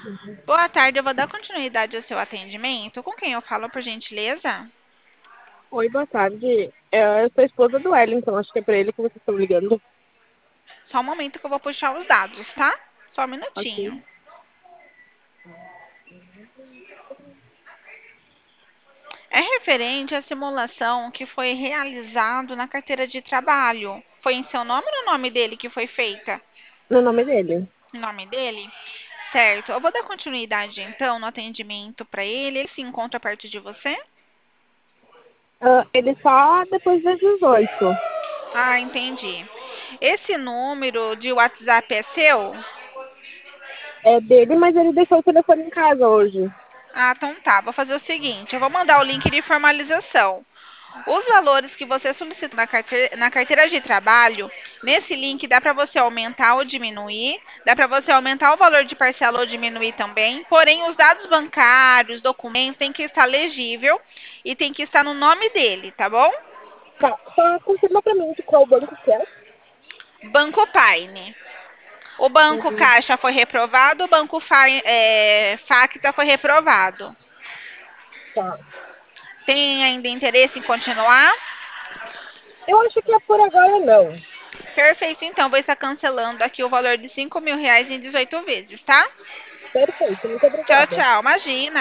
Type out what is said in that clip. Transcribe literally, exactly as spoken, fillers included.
Boa tarde, eu vou dar continuidade ao seu atendimento. Com quem eu falo, por gentileza? Oi, boa tarde. É, eu sou a esposa do Wellington, acho que é pra ele que vocês estão ligando. Só um momento que eu vou puxar os dados, tá? Só um Ok. minutinho. É referente à simulação que foi realizado na carteira de trabalho. Foi em seu nome ou no nome dele que foi feita? No nome dele. Em nome dele? Certo. Eu vou dar continuidade então no atendimento para ele. Ele se encontra perto de você? Ah, ele só depois das dezoito. Ah, entendi. Esse número de WhatsApp é seu? É dele, mas ele deixou o telefone em casa hoje. Ah, então tá. Vou fazer o seguinte: eu vou mandar o link de formalização. Os valores que você solicita na carteira, na carteira de trabalho, nesse link dá para você aumentar ou diminuir, dá para você aumentar o valor de parcela ou diminuir também, porém os dados bancários, documentos, tem que estar legível e tem que estar no nome dele, tá bom? Tá, só confirma pra mim de qual banco que é. Banco Paine. O Banco Hum, Caixa foi reprovado, o Banco Fa, é, Facta foi reprovado. tá. Tem ainda interesse em continuar? Eu acho que é por agora não. Perfeito, então vou estar cancelando aqui o valor de cinco mil reais em dezoito vezes, tá? Perfeito, muito Tchau, obrigada. tchau. Imagina.